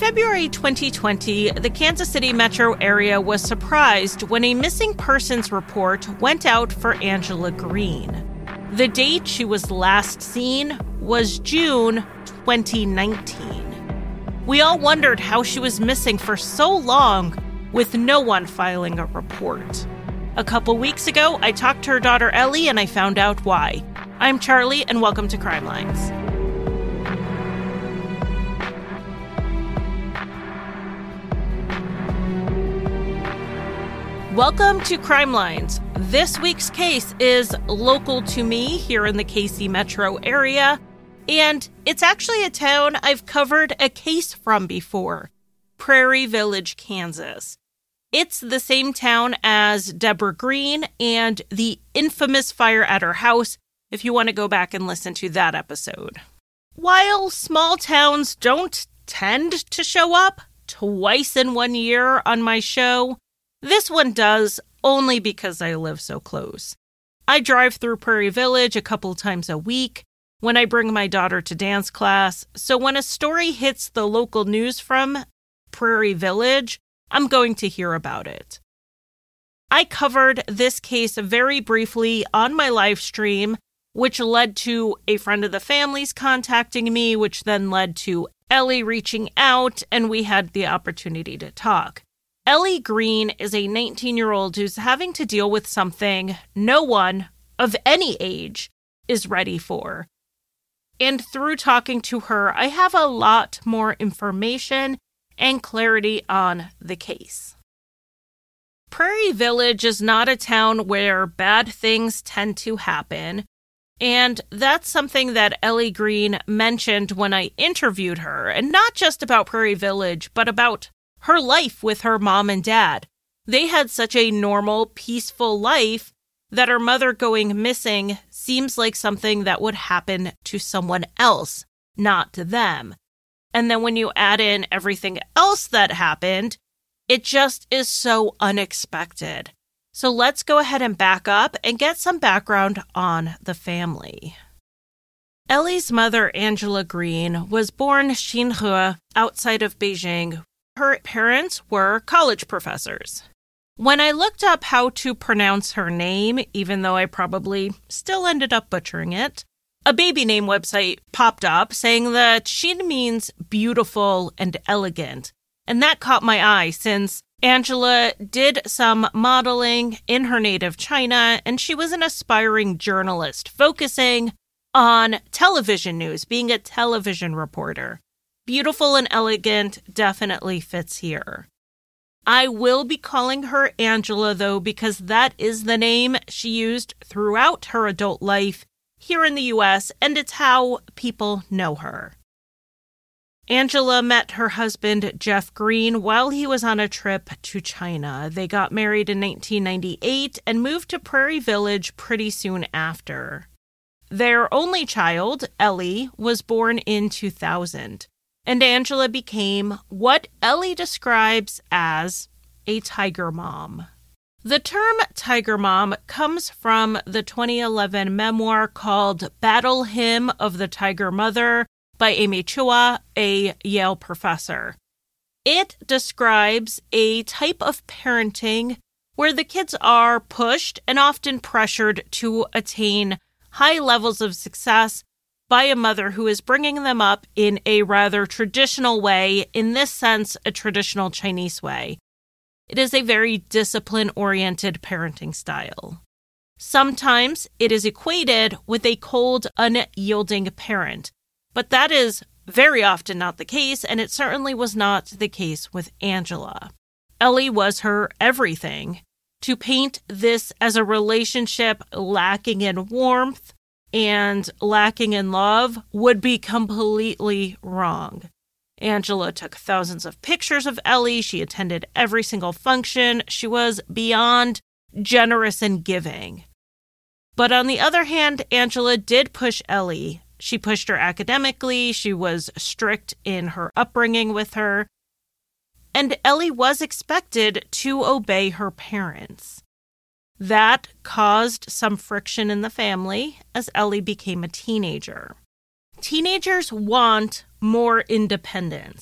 February 2020, the Kansas City metro area was surprised when a missing persons report went out for Angela Green. The date she was last seen was June 2019. We all wondered how she was missing for so long with no one filing a report. A couple weeks ago, I talked to her daughter Ellie and I found out why. I'm Charlie and welcome to Crime Lines. Welcome to Crime Lines. This week's case is local to me here in the KC metro area, and it's actually a town I've covered a case from before, Prairie Village, Kansas. It's the same town as Deborah Green and the infamous fire at her house, if you want to go back and listen to that episode. While small towns don't tend to show up twice in 1 year on my show, this one does, only because I live so close. I drive through Prairie Village a couple times a week when I bring my daughter to dance class, so when a story hits the local news from Prairie Village, I'm going to hear about it. I covered this case very briefly on my live stream, which led to a friend of the family's contacting me, which then led to Ellie reaching out, and we had the opportunity to talk. Ellie Green is a 19-year-old who's having to deal with something no one of any age is ready for. And through talking to her, I have a lot more information and clarity on the case. Prairie Village is not a town where bad things tend to happen, and that's something that Ellie Green mentioned when I interviewed her, and not just about Prairie Village, but about her life with her mom and dad. They had such a normal, peaceful life that her mother going missing seems like something that would happen to someone else, not to them. And then when you add in everything else that happened, it just is so unexpected. So let's go ahead and back up and get some background on the family. Ellie's mother, Angela Green, was born Xinhe outside of Beijing. Her parents were college professors. When I looked up how to pronounce her name, even though I probably still ended up butchering it, a baby name website popped up saying that she means beautiful and elegant. And that caught my eye since Angela did some modeling in her native China, and she was an aspiring journalist focusing on television news, being a television reporter. Beautiful and elegant definitely fits here. I will be calling her Angela, though, because that is the name she used throughout her adult life here in the U.S., and it's how people know her. Angela met her husband, Jeff Green, while he was on a trip to China. They got married in 1998 and moved to Prairie Village pretty soon after. Their only child, Ellie, was born in 2000. And Angela became what Ellie describes as a tiger mom. The term tiger mom comes from the 2011 memoir called Battle Hymn of the Tiger Mother by Amy Chua, a Yale professor. It describes a type of parenting where the kids are pushed and often pressured to attain high levels of success by a mother who is bringing them up in a rather traditional way, in this sense, a traditional Chinese way. It is a very discipline-oriented parenting style. Sometimes it is equated with a cold, unyielding parent, but that is very often not the case, and it certainly was not the case with Angela. Ellie was her everything. To paint this as a relationship lacking in warmth and lacking in love would be completely wrong. Angela took thousands of pictures of Ellie. She attended every single function. She was beyond generous and giving. But on the other hand, Angela did push Ellie. She pushed her academically. She was strict in her upbringing with her. And Ellie was expected to obey her parents. That caused some friction in the family as Ellie became a teenager. Teenagers want more independence.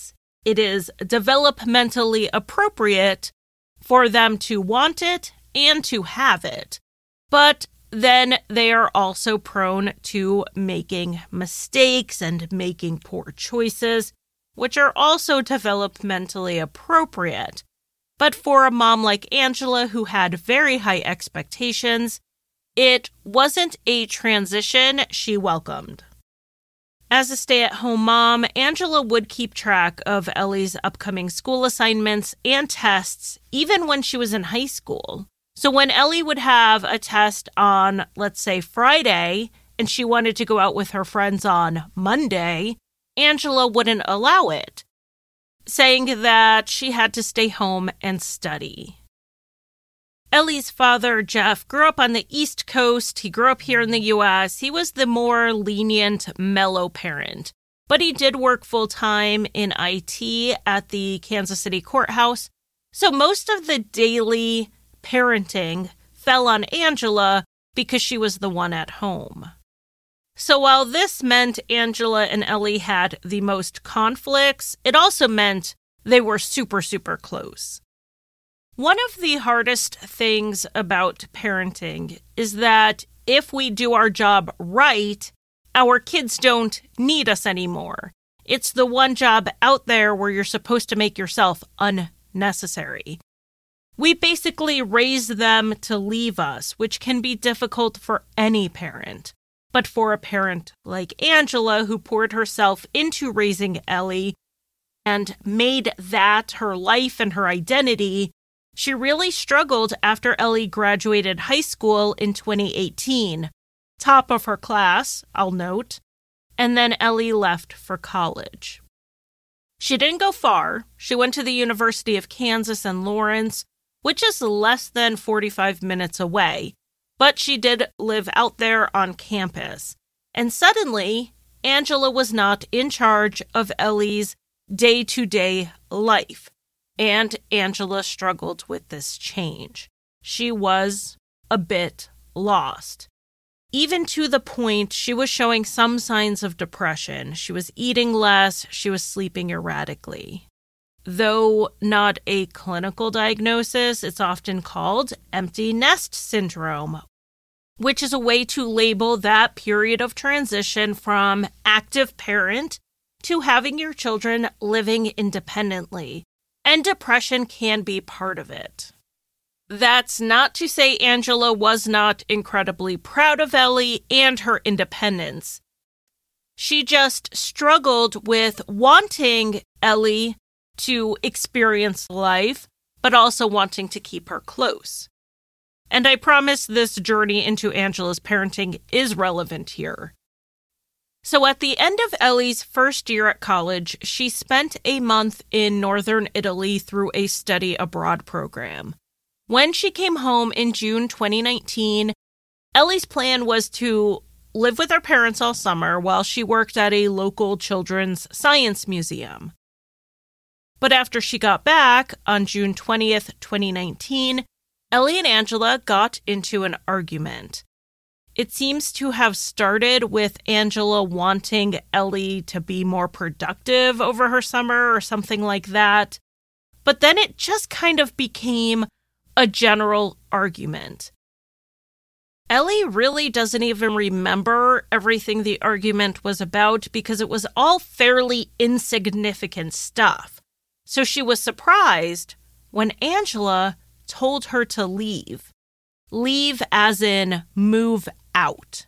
it is developmentally appropriate for them to want it and to have it. But then they are also prone to making mistakes and making poor choices, which are also developmentally appropriate. But for a mom like Angela, who had very high expectations, it wasn't a transition she welcomed. As a stay-at-home mom, Angela would keep track of Ellie's upcoming school assignments and tests, even when she was in high school. So when Ellie would have a test on, let's say, Friday, and she wanted to go out with her friends on Monday, Angela wouldn't allow it, saying that she had to stay home and study. Ellie's father, Jeff, grew up on the East Coast. He grew up here in the U.S. He was the more lenient, mellow parent, but he did work full-time in IT at the Kansas City courthouse. So most of the daily parenting fell on Angela because she was the one at home. So while this meant Angela and Ellie had the most conflicts, it also meant they were super, super close. One of the hardest things about parenting is that if we do our job right, our kids don't need us anymore. It's the one job out there where you're supposed to make yourself unnecessary. We basically raise them to leave us, which can be difficult for any parent. But for a parent like Angela, who poured herself into raising Ellie and made that her life and her identity, she really struggled after Ellie graduated high school in 2018. Top of her class, I'll note, and then Ellie left for college. She didn't go far. She went to the University of Kansas in Lawrence, which is less than 45 minutes away, but she did live out there on campus. And suddenly, Angela was not in charge of Ellie's day-to-day life, and Angela struggled with this change. She was a bit lost, even to the point she was showing some signs of depression. She was eating less, she was sleeping erratically. Though not a clinical diagnosis, it's often called empty nest syndrome, which is a way to label that period of transition from active parent to having your children living independently. And depression can be part of it. That's not to say Angela was not incredibly proud of Ellie and her independence. She just struggled with wanting Ellie to experience life, but also wanting to keep her close. And I promise this journey into Angela's parenting is relevant here. So at the end of Ellie's first year at college, she spent a month in northern Italy through a study abroad program. When she came home in June 2019, Ellie's plan was to live with her parents all summer while she worked at a local children's science museum. But after she got back on June 20th, 2019, Ellie and Angela got into an argument. It seems to have started with Angela wanting Ellie to be more productive over her summer or something like that. But then it just kind of became a general argument. Ellie really doesn't even remember everything the argument was about because it was all fairly insignificant stuff. So she was surprised when Angela told her to leave. Leave as in move out.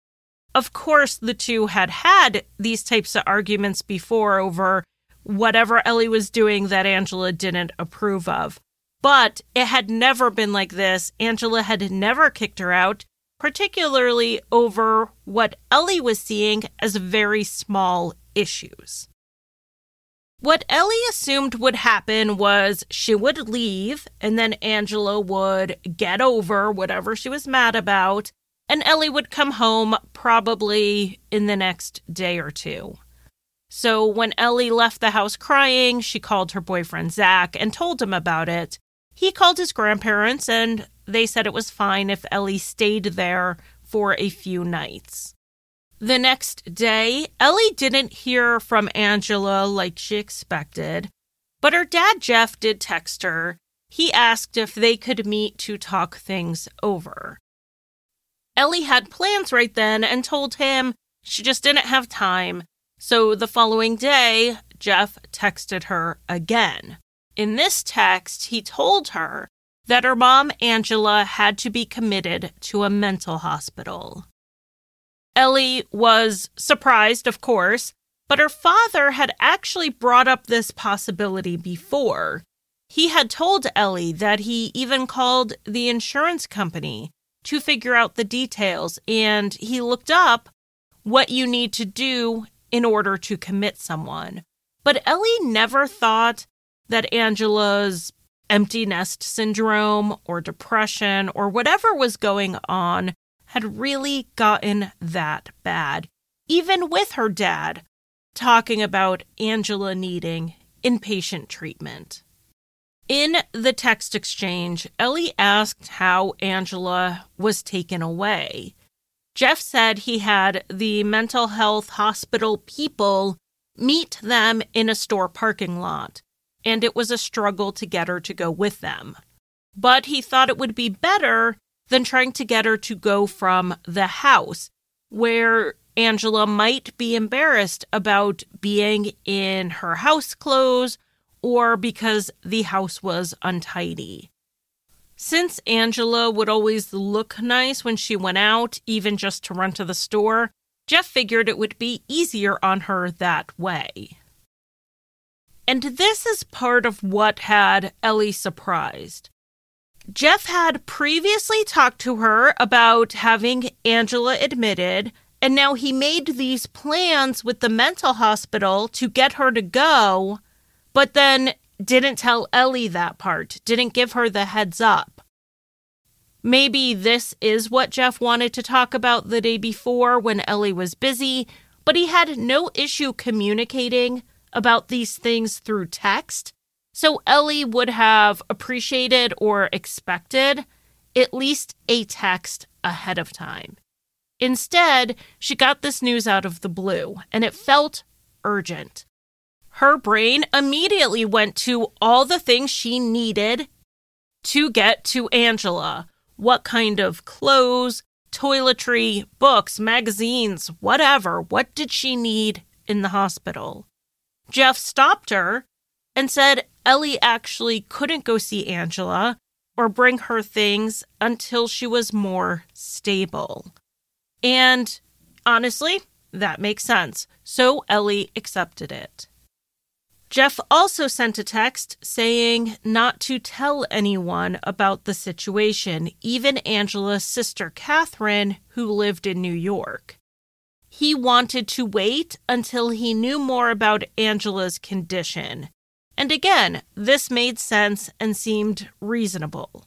Of course, the two had these types of arguments before over whatever Ellie was doing that Angela didn't approve of. But it had never been like this. Angela had never kicked her out, particularly over what Ellie was seeing as very small issues. What Ellie assumed would happen was she would leave, and then Angela would get over whatever she was mad about, and Ellie would come home probably in the next day or two. So when Ellie left the house crying, she called her boyfriend Zach and told him about it. He called his grandparents, and they said it was fine if Ellie stayed there for a few nights. The next day, Ellie didn't hear from Angela like she expected, but her dad, Jeff, did text her. He asked if they could meet to talk things over. Ellie had plans right then and told him she just didn't have time, so the following day, Jeff texted her again. In this text, he told her that her mom, Angela, had to be committed to a mental hospital. Ellie was surprised, of course, but her father had actually brought up this possibility before. He had told Ellie that he even called the insurance company to figure out the details, and he looked up what you need to do in order to commit someone. But Ellie never thought that Angela's empty nest syndrome or depression or whatever was going on had really gotten that bad, even with her dad talking about Angela needing inpatient treatment. In the text exchange, Ellie asked how Angela was taken away. Jeff said he had the mental health hospital people meet them in a store parking lot, and it was a struggle to get her to go with them. But he thought it would be better than trying to get her to go from the house, where Angela might be embarrassed about being in her house clothes or because the house was untidy. Since Angela would always look nice when she went out, even just to run to the store, Jeff figured it would be easier on her that way. And this is part of what had Ellie surprised. Jeff had previously talked to her about having Angela admitted, and now he made these plans with the mental hospital to get her to go, but then didn't tell Ellie that part, didn't give her the heads up. Maybe this is what Jeff wanted to talk about the day before when Ellie was busy, but he had no issue communicating about these things through text, so Ellie would have appreciated or expected at least a text ahead of time. Instead, she got this news out of the blue, and it felt urgent. Her brain immediately went to all the things she needed to get to Angela. What kind of clothes, toiletry, books, magazines, whatever. What did she need in the hospital? Jeff stopped her and said Ellie actually couldn't go see Angela or bring her things until she was more stable. And honestly, that makes sense. So Ellie accepted it. Jeff also sent a text saying not to tell anyone about the situation, even Angela's sister Catherine, who lived in New York. He wanted to wait until he knew more about Angela's condition. And again, this made sense and seemed reasonable.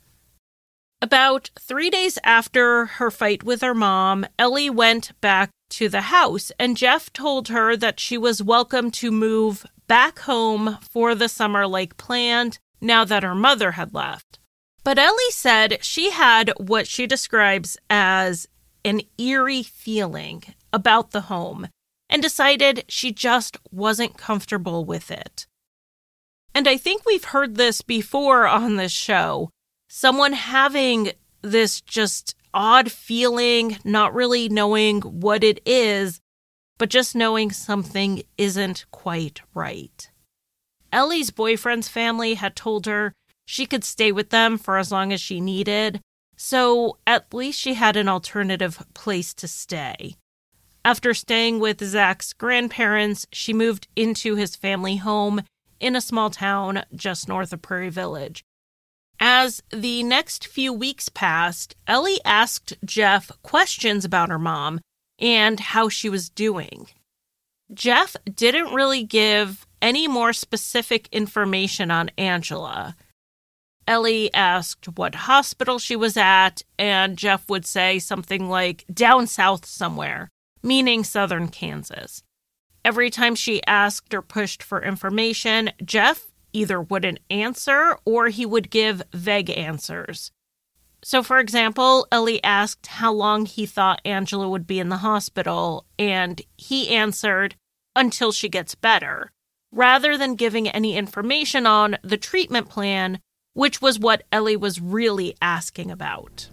About 3 days after her fight with her mom, Ellie went back to the house, and Jeff told her that she was welcome to move back home for the summer like planned now that her mother had left. But Ellie said she had what she describes as an eerie feeling about the home and decided she just wasn't comfortable with it. And I think we've heard this before on this show. Someone having this just odd feeling, not really knowing what it is, but just knowing something isn't quite right. Ellie's boyfriend's family had told her she could stay with them for as long as she needed, so at least she had an alternative place to stay. After staying with Zach's grandparents, she moved into his family home in a small town just north of Prairie Village. As the next few weeks passed, Ellie asked Jeff questions about her mom and how she was doing. Jeff didn't really give any more specific information on Angela. Ellie asked what hospital she was at, and Jeff would say something like down south somewhere, meaning southern Kansas. Every time she asked or pushed for information, Jeff either wouldn't answer or he would give vague answers. So, for example, Ellie asked how long he thought Angela would be in the hospital, and he answered, until she gets better, rather than giving any information on the treatment plan, which was what Ellie was really asking about.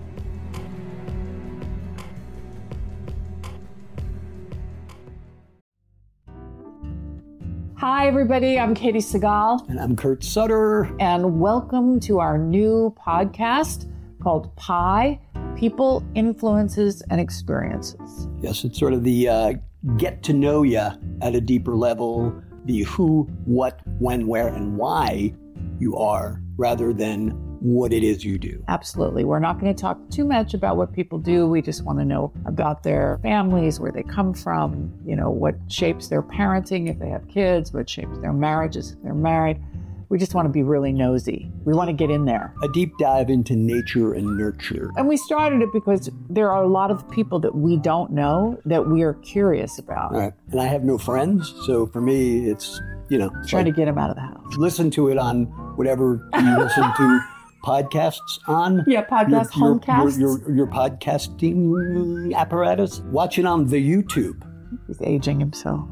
Hi, everybody. I'm Katie Segal. And I'm Kurt Sutter. And welcome to our new podcast called PIE, People, Influences, and Experiences. Yes, it's sort of the get to know you at a deeper level, the who, what, when, where, and why you are, rather than what it is you do. Absolutely. We're not going to talk too much about what people do. We just want to know about their families, where they come from, what shapes their parenting if they have kids, what shapes their marriages if they're married. We just want to be really nosy. We want to get in there. A deep dive into nature and nurture. And we started it because there are a lot of people that we don't know that we are curious about. Right. And I have no friends, so for me, it's, trying to get them out of the house. Listen to it on whatever you listen to podcasts on. Yeah, homecasts. Your podcasting apparatus. Watch it on the YouTube. He's aging himself.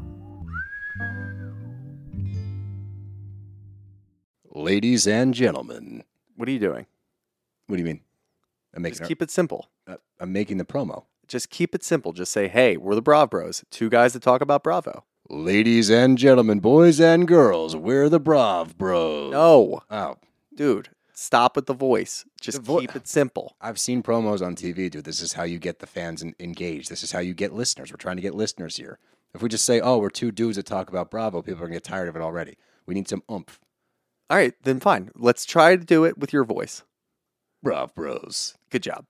Ladies and gentlemen. What are you doing? What do you mean? Just keep it simple. I'm making the promo. Just keep it simple. Just say, hey, we're the Brav Bros. Two guys that talk about Bravo. Ladies and gentlemen, boys and girls, we're the Brav Bros. No. Oh. Dude, stop with the voice. Just keep it simple. I've seen promos on TV, dude. This is how you get the fans engaged. This is how you get listeners. We're trying to get listeners here. If we just say, oh, we're two dudes that talk about Bravo, people are going to get tired of it already. We need some oomph. All right, then fine. Let's try to do it with your voice. Brav Bros. Good job.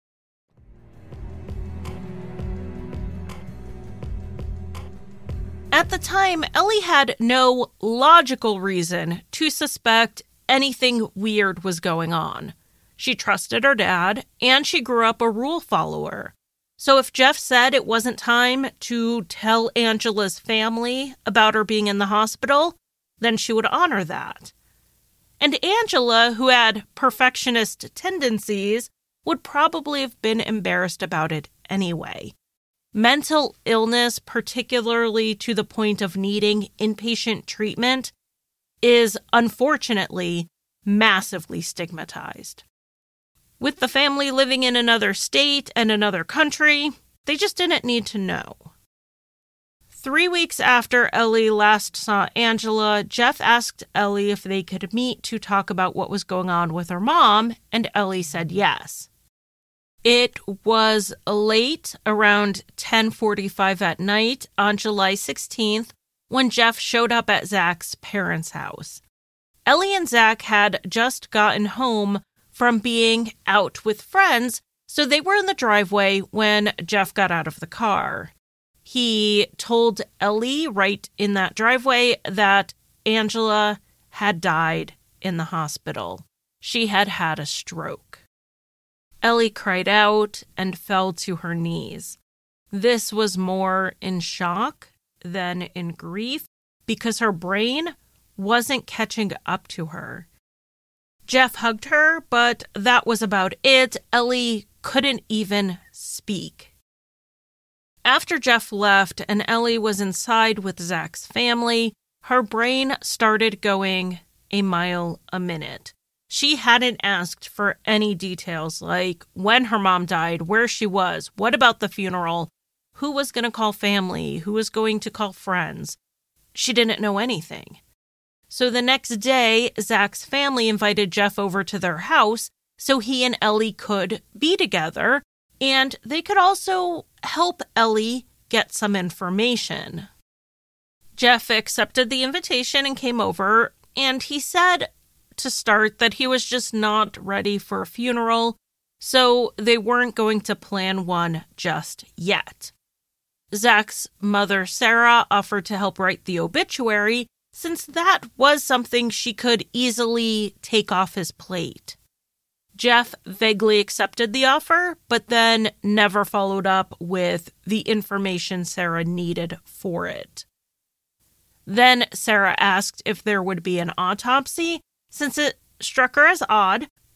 At the time, Ellie had no logical reason to suspect anything weird was going on. She trusted her dad, and she grew up a rule follower. So if Jeff said it wasn't time to tell Angela's family about her being in the hospital, then she would honor that. And Angela, who had perfectionist tendencies, would probably have been embarrassed about it anyway. Mental illness, particularly to the point of needing inpatient treatment, is unfortunately massively stigmatized. With the family living in another state and another country, they just didn't need to know. 3 weeks after Ellie last saw Angela, Jeff asked Ellie if they could meet to talk about what was going on with her mom, and Ellie said yes. It was late, around 10:45 at night on July 16th, when Jeff showed up at Zach's parents' house. Ellie and Zach had just gotten home from being out with friends, so they were in the driveway when Jeff got out of the car. He told Ellie right in that driveway that Angela had died in the hospital. She had had a stroke. Ellie cried out and fell to her knees. This was more in shock than in grief because her brain wasn't catching up to her. Jeff hugged her, but that was about it. Ellie couldn't even speak. After Jeff left and Ellie was inside with Zach's family, her brain started going a mile a minute. She hadn't asked for any details like when her mom died, where she was, what about the funeral, who was going to call family, who was going to call friends. She didn't know anything. So the next day, Zach's family invited Jeff over to their house so he and Ellie could be together, and they could also help Ellie get some information. Jeff accepted the invitation and came over, and he said to start that he was just not ready for a funeral, so they weren't going to plan one just yet. Zach's mother, Sarah, offered to help write the obituary, since that was something she could easily take off his plate. Jeff vaguely accepted the offer, but then never followed up with the information Sarah needed for it. Then Sarah asked if there would be an autopsy, since it struck her as odd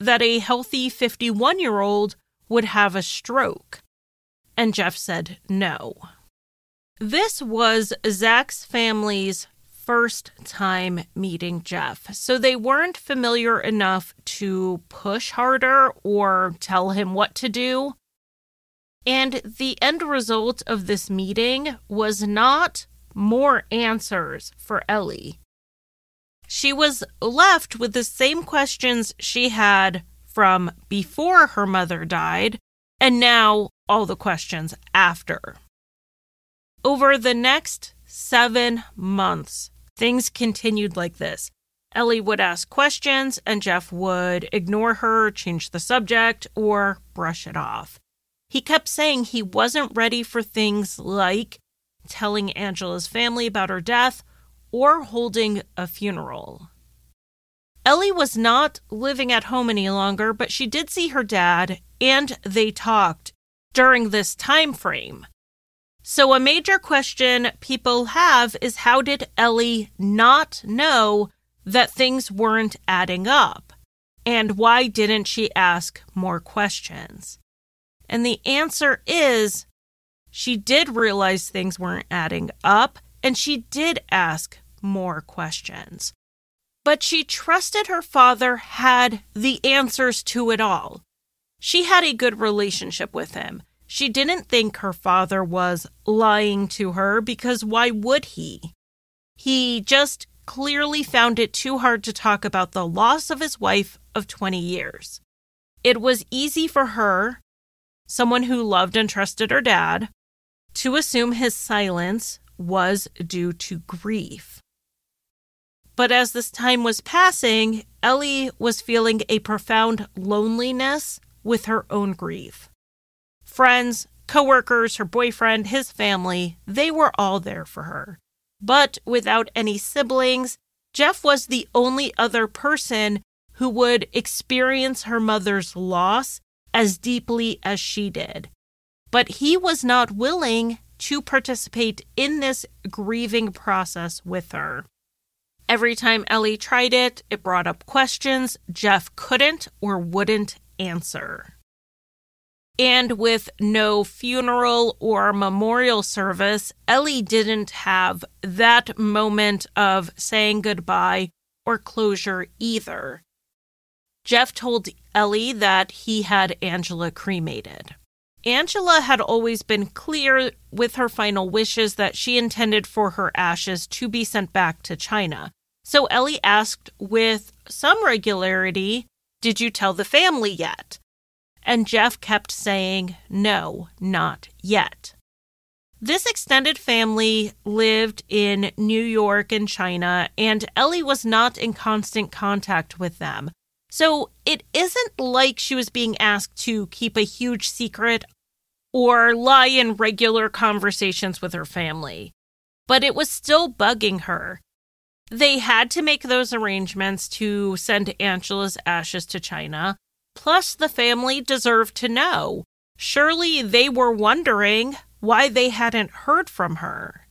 that a healthy 51-year-old would have a stroke. And Jeff said no. This was Zach's family's first time meeting Jeff, so they weren't familiar enough to push harder or tell him what to do. And the end result of this meeting was not more answers for Ellie. She was left with the same questions she had from before her mother died, and now all the questions after. Over the next 7 months, things continued like this. Ellie would ask questions, and Jeff would ignore her, change the subject, or brush it off. He kept saying he wasn't ready for things like telling Angela's family about her death or holding a funeral. Ellie was not living at home any longer, but she did see her dad, and they talked during this time frame. So a major question people have is, how did Ellie not know that things weren't adding up? And why didn't she ask more questions? And the answer is, she did realize things weren't adding up, and she did ask more questions. But she trusted her father had the answers to it all. She had a good relationship with him. She didn't think her father was lying to her, because why would he? He just clearly found it too hard to talk about the loss of his wife of 20 years. It was easy for her, someone who loved and trusted her dad, to assume his silence was due to grief. But as this time was passing, Ellie was feeling a profound loneliness with her own grief. Friends, coworkers, her boyfriend, his family, they were all there for her. But without any siblings, Jeff was the only other person who would experience her mother's loss as deeply as she did. But he was not willing to participate in this grieving process with her. Every time Ellie tried it, it brought up questions Jeff couldn't or wouldn't answer. And with no funeral or memorial service, Ellie didn't have that moment of saying goodbye or closure either. Jeff told Ellie that he had Angela cremated. Angela had always been clear with her final wishes that she intended for her ashes to be sent back to China. So Ellie asked with some regularity, "Did you tell the family yet?" And Jeff kept saying, "No, not yet." This extended family lived in New York and China, and Ellie was not in constant contact with them. So it isn't like she was being asked to keep a huge secret or lie in regular conversations with her family. But it was still bugging her. They had to make those arrangements to send Angela's ashes to China. Plus, the family deserved to know. Surely they were wondering why they hadn't heard from her.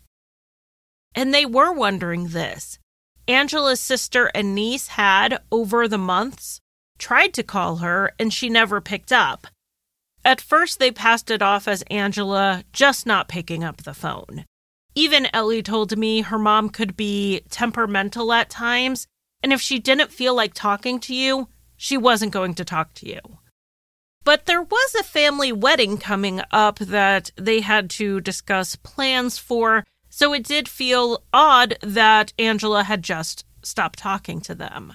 And they were wondering this. Angela's sister and niece had, over the months, tried to call her, and she never picked up. At first, they passed it off as Angela just not picking up the phone. Even Ellie told me her mom could be temperamental at times, and if she didn't feel like talking to you, she wasn't going to talk to you. But there was a family wedding coming up that they had to discuss plans for, so it did feel odd that Angela had just stopped talking to them.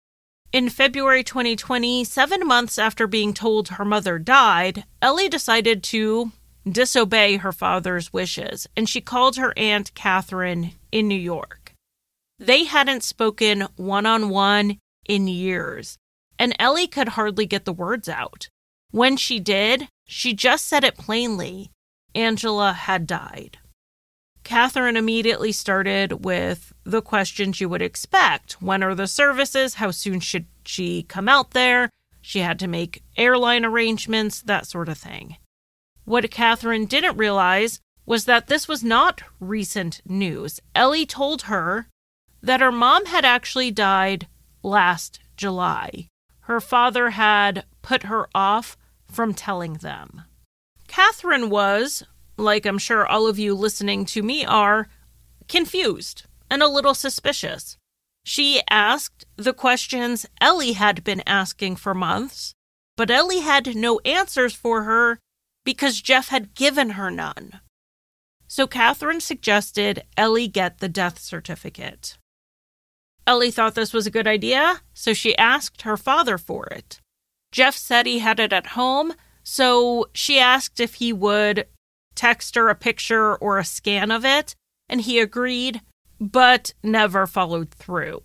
In February 2020, 7 months after being told her mother died, Ellie decided to disobey her father's wishes, and she called her Aunt Catherine in New York. They hadn't spoken one-on-one in years, and Ellie could hardly get the words out. When she did, she just said it plainly. Angela had died. Catherine immediately started with the questions you would expect. When are the services? How soon should she come out there? She had to make airline arrangements, that sort of thing. What Catherine didn't realize was that this was not recent news. Ellie told her that her mom had actually died last July. her father had put her off from telling them. Catherine was, like I'm sure all of you listening to me are, confused and a little suspicious. She asked the questions Ellie had been asking for months, but Ellie had no answers for her because Jeff had given her none. So Catherine suggested Ellie get the death certificate. Ellie thought this was a good idea, so she asked her father for it. Jeff said he had it at home, so she asked if he would text her a picture or a scan of it, and he agreed, but never followed through.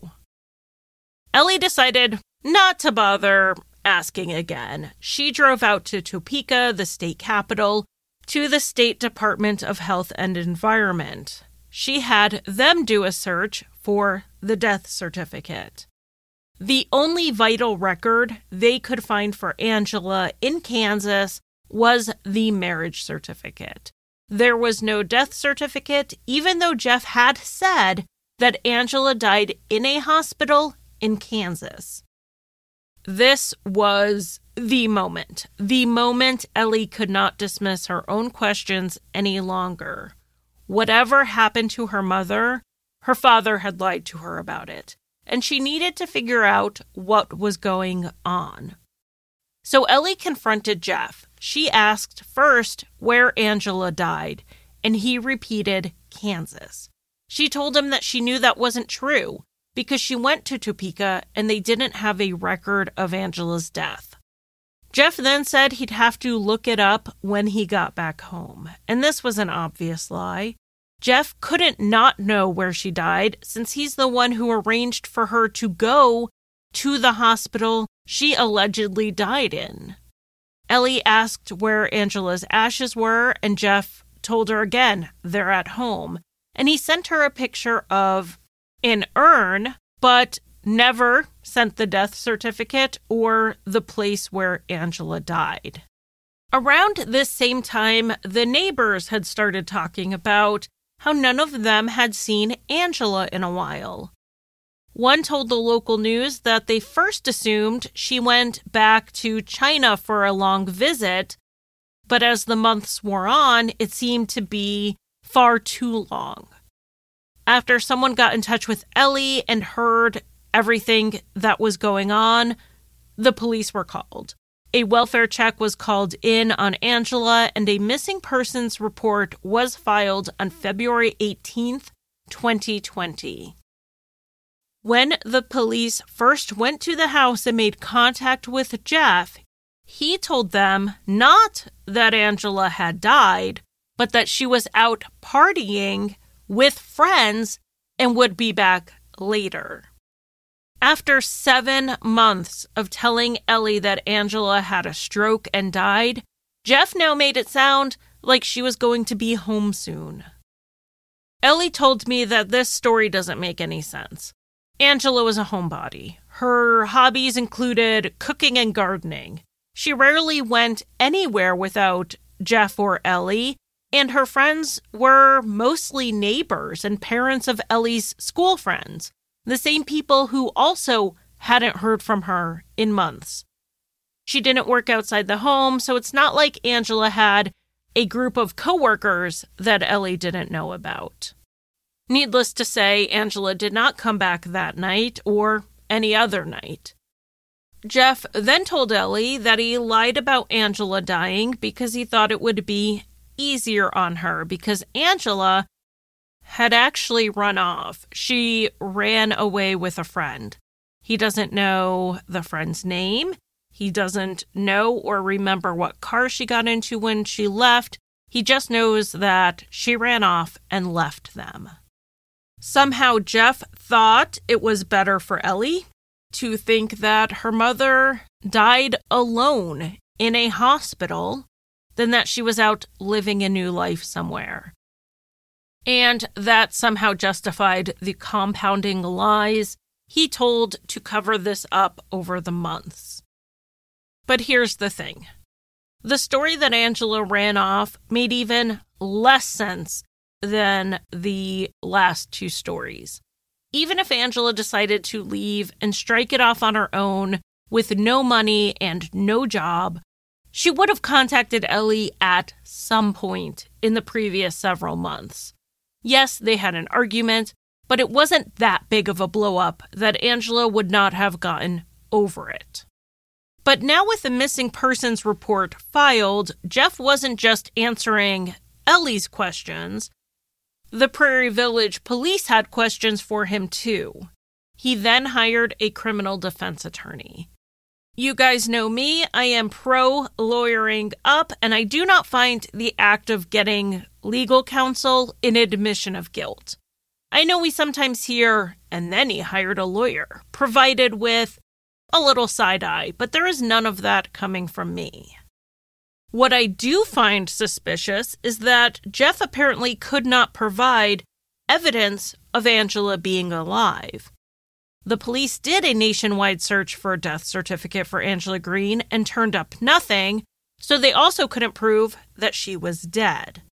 Ellie decided not to bother asking again. She drove out to Topeka, the state capital, to the State Department of Health and Environment. She had them do a search for the death certificate. The only vital record they could find for Angela in Kansas was the marriage certificate. There was no death certificate, even though Jeff had said that Angela died in a hospital in Kansas. This was the moment Ellie could not dismiss her own questions any longer. Whatever happened to her mother, her father had lied to her about it, and she needed to figure out what was going on. So Ellie confronted Jeff. She asked first where Angela died, and he repeated Kansas. She told him that she knew that wasn't true because she went to Topeka and they didn't have a record of Angela's death. Jeff then said he'd have to look it up when he got back home, and this was an obvious lie. Jeff couldn't not know where she died since he's the one who arranged for her to go to the hospital she allegedly died in. Ellie asked where Angela's ashes were, and Jeff told her again they're at home. And he sent her a picture of an urn, but never sent the death certificate or the place where Angela died. Around this same time, the neighbors had started talking about how none of them had seen Angela in a while. One told the local news that they first assumed she went back to China for a long visit, but as the months wore on, it seemed to be far too long. After someone got in touch with Ellie and heard everything that was going on, the police were called. A welfare check was called in on Angela, and a missing persons report was filed on February 18th, 2020. When the police first went to the house and made contact with Jeff, he told them not that Angela had died, but that she was out partying with friends and would be back later. After 7 months of telling Ellie that Angela had a stroke and died, Jeff now made it sound like she was going to be home soon. Ellie told me that this story doesn't make any sense. Angela was a homebody. Her hobbies included cooking and gardening. She rarely went anywhere without Jeff or Ellie, and her friends were mostly neighbors and parents of Ellie's school friends, the same people who also hadn't heard from her in months. She didn't work outside the home, so it's not like Angela had a group of coworkers that Ellie didn't know about. Needless to say, Angela did not come back that night or any other night. Jeff then told Ellie that he lied about Angela dying because he thought it would be easier on her because Angela had actually run off. She ran away with a friend. He doesn't know the friend's name. He doesn't know or remember what car she got into when she left. He just knows that she ran off and left them. Somehow Jeff thought it was better for Ellie to think that her mother died alone in a hospital than that she was out living a new life somewhere. And that somehow justified the compounding lies he told to cover this up over the months. But here's the thing. The story that Angela ran off made even less sense than the last two stories. Even if Angela decided to leave and strike it off on her own, with no money and no job, she would have contacted Ellie at some point in the previous several months. Yes, they had an argument, but it wasn't that big of a blow-up that Angela would not have gotten over it. But now with the missing persons report filed, Jeff wasn't just answering Ellie's questions. The Prairie Village police had questions for him too. He then hired a criminal defense attorney. You guys know me, I am pro-lawyering up, and I do not find the act of getting legal counsel an admission of guilt. I know we sometimes hear, and then he hired a lawyer, provided with a little side-eye, but there is none of that coming from me. What I do find suspicious is that Jeff apparently could not provide evidence of Angela being alive. The police did a nationwide search for a death certificate for Angela Green and turned up nothing, so they also couldn't prove that she was dead.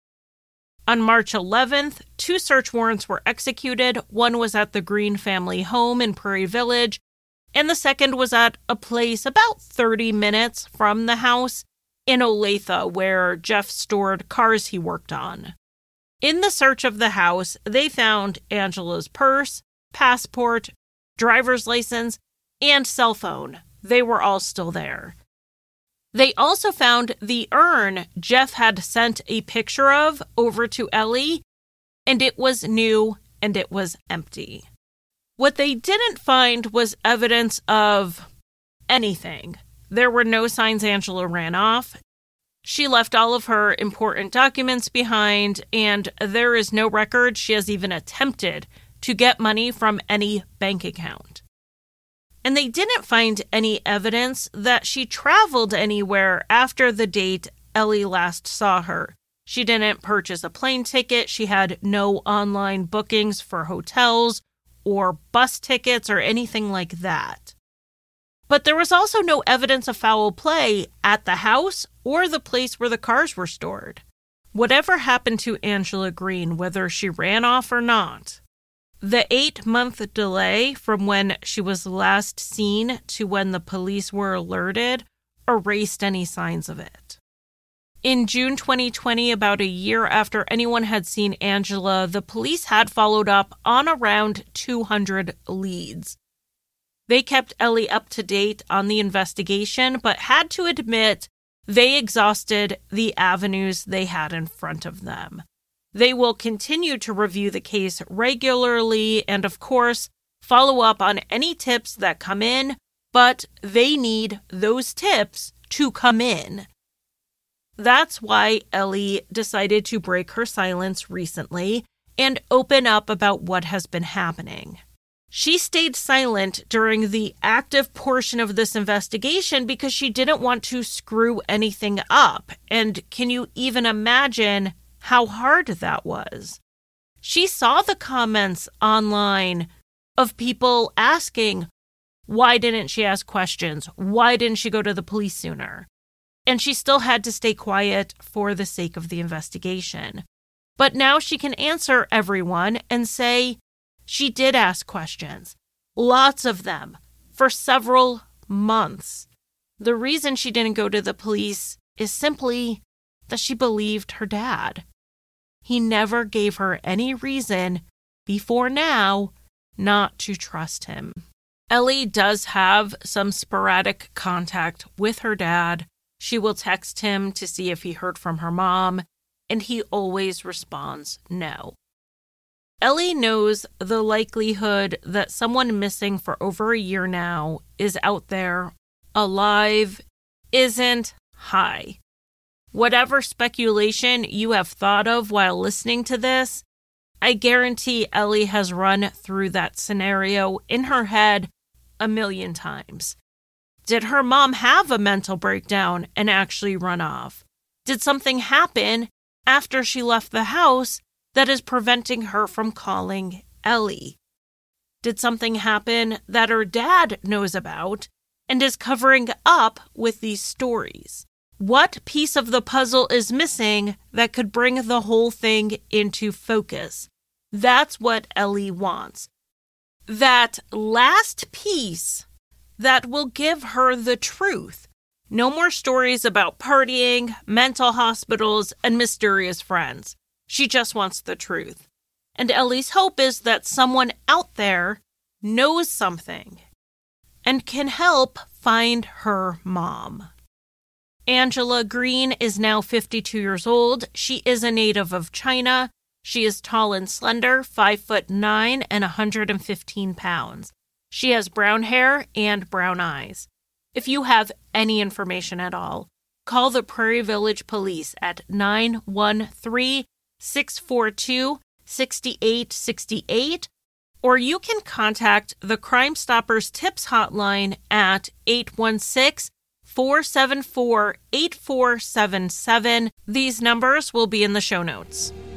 On March 11th, 2 search warrants were executed. One was at the Green family home in Prairie Village, and the second was at a place about 30 minutes from the house in Olathe, where Jeff stored cars he worked on. In the search of the house, they found Angela's purse, passport, driver's license, and cell phone. They were all still there. They also found the urn Jeff had sent a picture of over to Ellie, and it was new and it was empty. What they didn't find was evidence of anything. There were no signs Angela ran off. She left all of her important documents behind, and there is no record she has even attempted to get money from any bank account. And they didn't find any evidence that she traveled anywhere after the date Ellie last saw her. She didn't purchase a plane ticket. She had no online bookings for hotels or bus tickets or anything like that. But there was also no evidence of foul play at the house or the place where the cars were stored. Whatever happened to Angela Green, whether she ran off or not, the 8-month delay from when she was last seen to when the police were alerted erased any signs of it. In June 2020, about a year after anyone had seen Angela, the police had followed up on around 200 leads. They kept Ellie up to date on the investigation, but had to admit they exhausted the avenues they had in front of them. They will continue to review the case regularly and, of course, follow up on any tips that come in, but they need those tips to come in. That's why Ellie decided to break her silence recently and open up about what has been happening. She stayed silent during the active portion of this investigation because she didn't want to screw anything up. And can you even imagine how hard that was? She saw the comments online of people asking, why didn't she ask questions? Why didn't she go to the police sooner? And she still had to stay quiet for the sake of the investigation. But now she can answer everyone and say she did ask questions, lots of them, for several months. The reason she didn't go to the police is simply that she believed her dad. He never gave her any reason before now not to trust him. Ellie does have some sporadic contact with her dad. She will text him to see if he heard from her mom, and he always responds no. Ellie knows the likelihood that someone missing for over a year now is out there, alive, isn't high. Whatever speculation you have thought of while listening to this, I guarantee Ellie has run through that scenario in her head a million times. Did her mom have a mental breakdown and actually run off? Did something happen after she left the house that is preventing her from calling Ellie? Did something happen that her dad knows about and is covering up with these stories? What piece of the puzzle is missing that could bring the whole thing into focus? That's what Ellie wants. That last piece that will give her the truth. No more stories about partying, mental hospitals, and mysterious friends. She just wants the truth. And Ellie's hope is that someone out there knows something and can help find her mom. Angela Green is now 52 years old. She is a native of China. She is tall and slender, 5'9" and 115 pounds. She has brown hair and brown eyes. If you have any information at all, call the Prairie Village Police at 913-642-6868, or you can contact the Crime Stoppers Tips Hotline at 816-474-8477. These numbers will be in the show notes.